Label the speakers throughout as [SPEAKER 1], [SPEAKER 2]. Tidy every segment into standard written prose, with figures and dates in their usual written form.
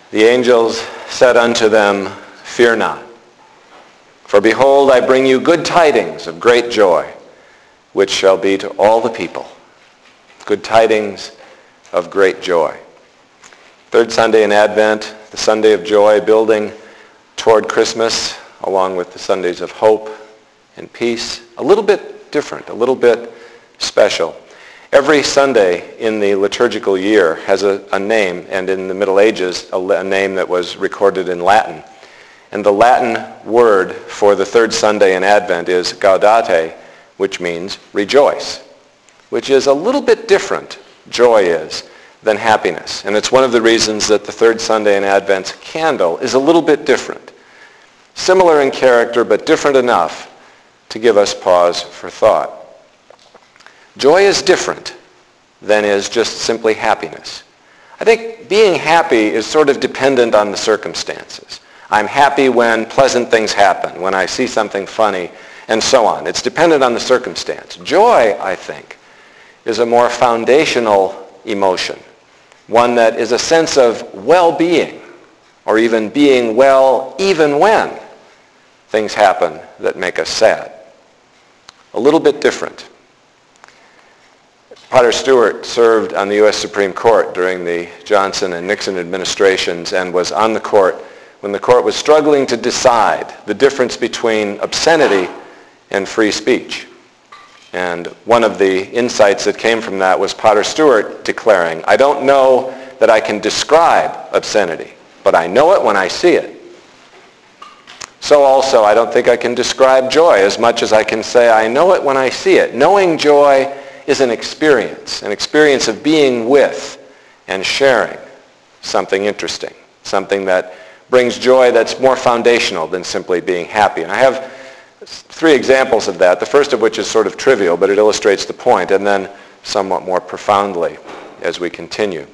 [SPEAKER 1] The angels said unto them, Fear not, for behold, I bring you good tidings of great joy, which shall be to all the people. Good tidings of great joy. Third Sunday in Advent, the Sunday of joy, building toward Christmas, along with the Sundays of hope and peace. A little bit different, a little bit special. Every Sunday in the liturgical year has a name, and in the Middle Ages, a name that was recorded in Latin. And the Latin word for the third Sunday in Advent is gaudete, which means rejoice, which is a little bit different, joy is, than happiness. And it's one of the reasons that the third Sunday in Advent's candle is a little bit different. Similar in character, but different enough to give us pause for thought. Joy is different than is just simply happiness. I think being happy is sort of dependent on the circumstances. I'm happy when pleasant things happen, when I see something funny, and so on. It's dependent on the circumstance. Joy, I think, is a more foundational emotion, one that is a sense of well-being, or even being well even when things happen that make us sad. A little bit different. Potter Stewart served on the U.S. Supreme Court during the Johnson and Nixon administrations and was on the court when the court was struggling to decide the difference between obscenity and free speech. And one of the insights that came from that was Potter Stewart declaring, I don't know that I can describe obscenity, but I know it when I see it. So also, I don't think I can describe joy as much as I can say I know it when I see it. Knowing joy is an experience of being with and sharing something interesting, something that brings joy that's more foundational than simply being happy. And I have three examples of that, the first of which is sort of trivial, but it illustrates the point, and then somewhat more profoundly as we continue.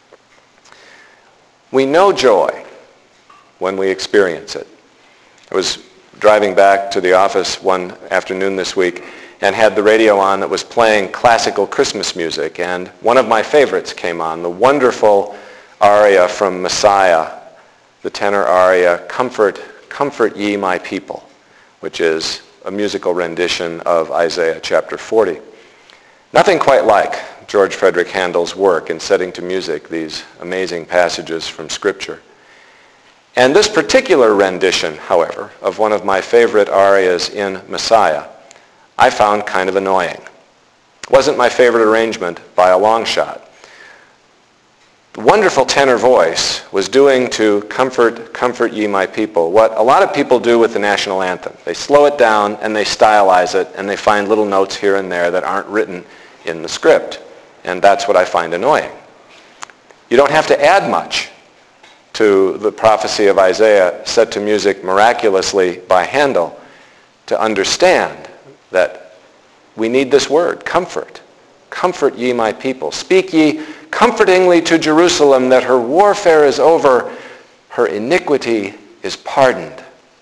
[SPEAKER 1] We know joy when we experience it. I was driving back to the office one afternoon this week and had the radio on that was playing classical Christmas music, and one of my favorites came on, the wonderful aria from Messiah, the tenor aria, Comfort, Comfort Ye My People, which is a musical rendition of Isaiah chapter 40. Nothing quite like George Frederick Handel's work in setting to music these amazing passages from Scripture. And this particular rendition, however, of one of my favorite arias in Messiah, I found kind of annoying. It wasn't my favorite arrangement by a long shot. The wonderful tenor voice was doing to Comfort, Comfort Ye My People what a lot of people do with the national anthem. They slow it down and they stylize it and they find little notes here and there that aren't written in the script. And that's what I find annoying. You don't have to add much to the prophecy of Isaiah set to music miraculously by Handel to understand that we need this word, comfort. Comfort ye my people. Speak ye comfortingly to Jerusalem that her warfare is over, her iniquity is pardoned.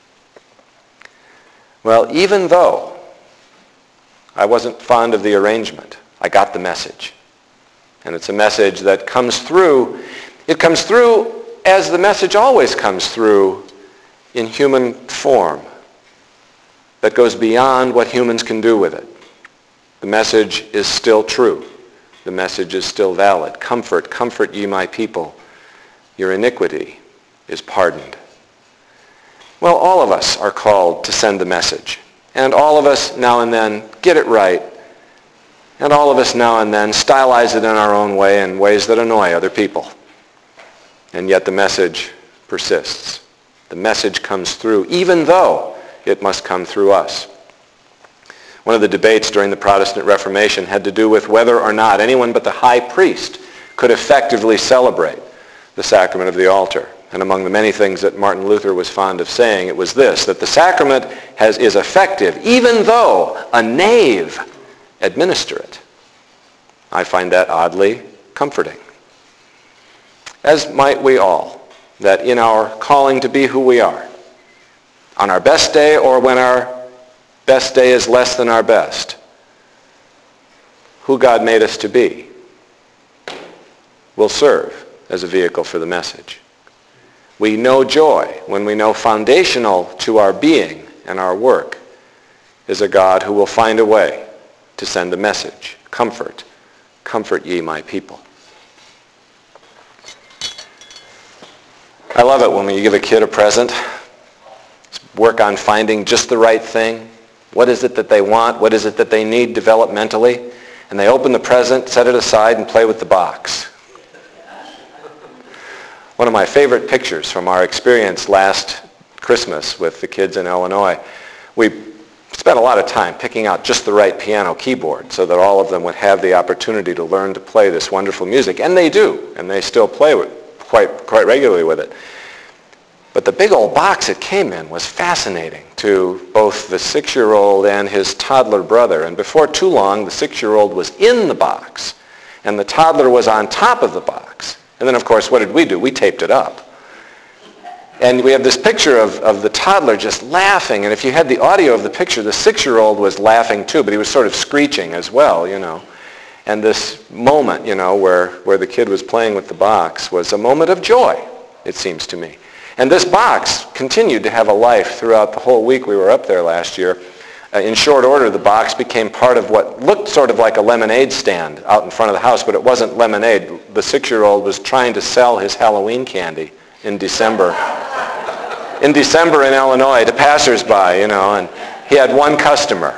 [SPEAKER 1] Well, even though I wasn't fond of the arrangement, I got the message. And it's a message that comes through. It comes through as the message always comes through in human form that goes beyond what humans can do with it. The message is still true. The message is still valid. Comfort, comfort ye my people. Your iniquity is pardoned. Well, all of us are called to send the message. And all of us now and then get it right. And all of us now and then stylize it in our own way in ways that annoy other people. And yet the message persists. The message comes through, even though it must come through us. One of the debates during the Protestant Reformation had to do with whether or not anyone but the high priest could effectively celebrate the sacrament of the altar. And among the many things that Martin Luther was fond of saying, it was this, that the sacrament is effective even though a knave administer it. I find that oddly comforting. As might we all, that in our calling to be who we are, on our best day or when our best day is less than our best, who God made us to be will serve as a vehicle for the message. We know joy when we know foundational to our being and our work is a God who will find a way to send a message. Comfort. Comfort ye my people. I love it when you give a kid a present. Work on finding just the right thing. What is it that they want? What is it that they need developmentally? And they open the present, set it aside, and play with the box. One of my favorite pictures from our experience last Christmas with the kids in Illinois, we spent a lot of time picking out just the right piano keyboard so that all of them would have the opportunity to learn to play this wonderful music. And they do, and they still play with quite regularly with it. But the big old box it came in was fascinating to both the 6-year-old and his toddler brother. And before too long, the 6-year-old was in the box, and the toddler was on top of the box. And then, of course, what did we do? We taped it up. And we have this picture of the toddler just laughing. And if you had the audio of the picture, the 6-year-old was laughing too, but he was sort of screeching as well, you know. And this moment, you know, where the kid was playing with the box was a moment of joy, it seems to me. And this box continued to have a life throughout the whole week we were up there last year. In short order, the box became part of what looked sort of like a lemonade stand out in front of the house, but it wasn't lemonade. The 6-year-old was trying to sell his Halloween candy in December. In December in Illinois to passersby, you know, and he had one customer.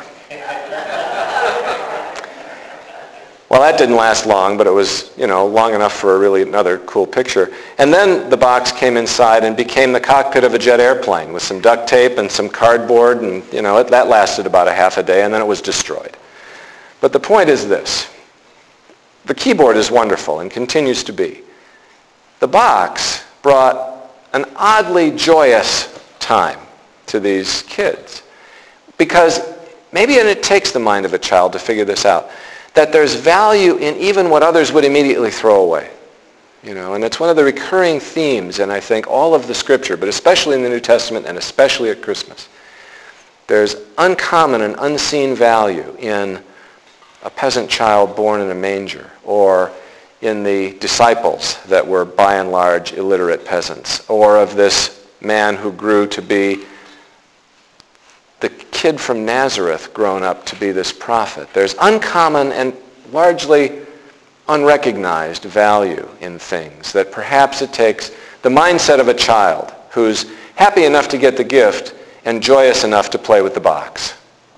[SPEAKER 1] Well, that didn't last long, but it was, you know, long enough for really another cool picture. And then the box came inside and became the cockpit of a jet airplane with some duct tape and some cardboard, and, you know, that lasted about a half a day, and then it was destroyed. But the point is this. The keyboard is wonderful and continues to be. The box brought an oddly joyous time to these kids because maybe it takes the mind of a child to figure this out, that there's value in even what others would immediately throw away. You know, and it's one of the recurring themes in, I think, all of the Scripture, but especially in the New Testament and especially at Christmas. There's uncommon and unseen value in a peasant child born in a manger, or in the disciples that were by and large illiterate peasants, or of this man who grew to be the kid from Nazareth grown up to be this prophet. There's uncommon and largely unrecognized value in things that perhaps it takes the mindset of a child who's happy enough to get the gift and joyous enough to play with the box.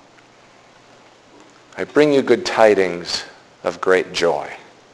[SPEAKER 1] I bring you good tidings of great joy.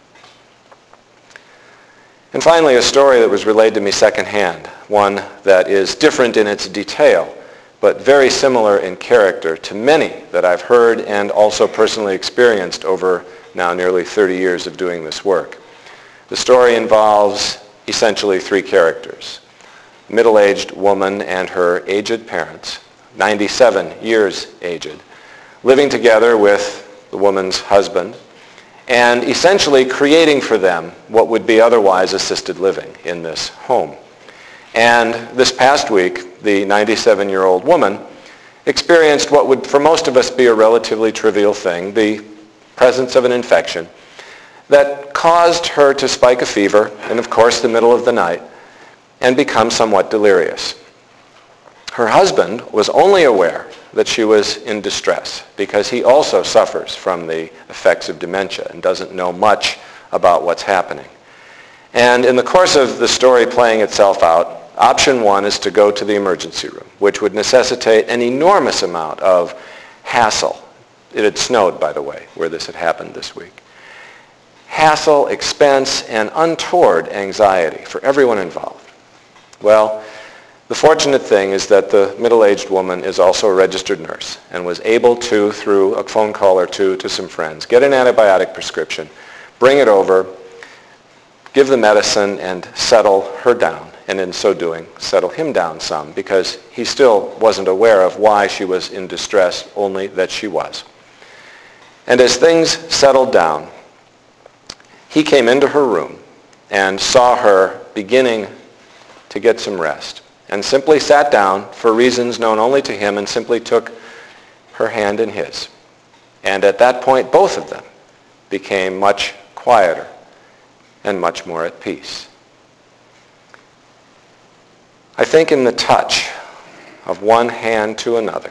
[SPEAKER 1] And finally, a story that was relayed to me secondhand, one that is different in its detail, but very similar in character to many that I've heard and also personally experienced over now nearly 30 years of doing this work. The story involves essentially 3 characters. A middle-aged woman and her aged parents, 97 years aged, living together with the woman's husband, and essentially creating for them what would be otherwise assisted living in this home. And this past week, the 97-year-old woman experienced what would for most of us be a relatively trivial thing, the presence of an infection that caused her to spike a fever in, of course, the middle of the night and become somewhat delirious. Her husband was only aware that she was in distress because he also suffers from the effects of dementia and doesn't know much about what's happening. And in the course of the story playing itself out, option 1 is to go to the emergency room, which would necessitate an enormous amount of hassle. It had snowed, by the way, where this had happened this week. Hassle, expense, and untoward anxiety for everyone involved. Well, the fortunate thing is that the middle-aged woman is also a registered nurse and was able to, through a phone call or two to some friends, get an antibiotic prescription, bring it over, give the medicine, and settle her down, and in so doing, settle him down some, because he still wasn't aware of why she was in distress, only that she was. And as things settled down, he came into her room and saw her beginning to get some rest, and simply sat down for reasons known only to him and simply took her hand in his. And at that point, both of them became much quieter and much more at peace. I think in the touch of one hand to another,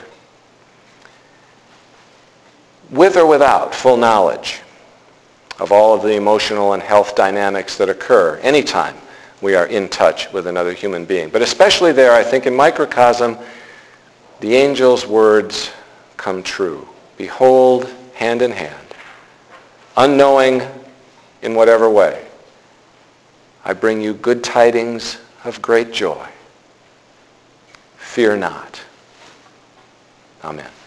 [SPEAKER 1] with or without full knowledge of all of the emotional and health dynamics that occur anytime we are in touch with another human being. But especially there, I think in microcosm, the angel's words come true. Behold, hand in hand, unknowing in whatever way, I bring you good tidings of great joy. Fear not. Amen.